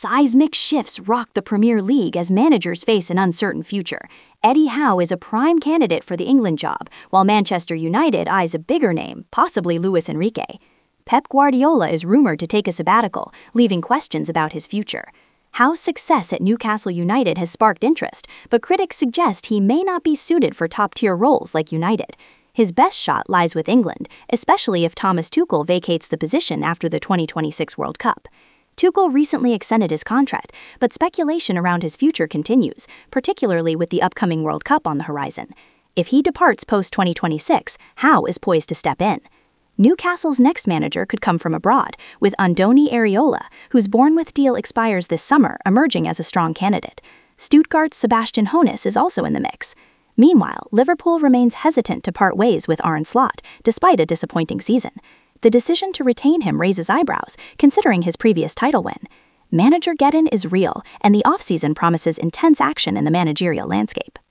seismic shifts rock the Premier League as managers face an uncertain future. Eddie Howe is a prime candidate for the England job, while Manchester United eyes a bigger name, possibly Luis Enrique. Pep Guardiola is rumored to take a sabbatical, leaving questions about his future. Howe's success at Newcastle United has sparked interest, but critics suggest he may not be suited for top-tier roles like United. His best shot lies with England, especially if Thomas Tuchel vacates the position after the 2026 World Cup. Tuchel recently extended his contract, but speculation around his future continues, particularly with the upcoming World Cup on the horizon. If he departs post-2026, Howe is poised to step in. Newcastle's next manager could come from abroad, with Andoni Iraola, whose Bournemouth deal expires this summer, emerging as a strong candidate. Stuttgart's Sebastian Hoeneß is also in the mix. Meanwhile, Liverpool remains hesitant to part ways with Arne Slot, despite a disappointing season. The decision to retain him raises eyebrows, considering his previous title win. Manager Geddon is real, and the offseason promises intense action in the managerial landscape.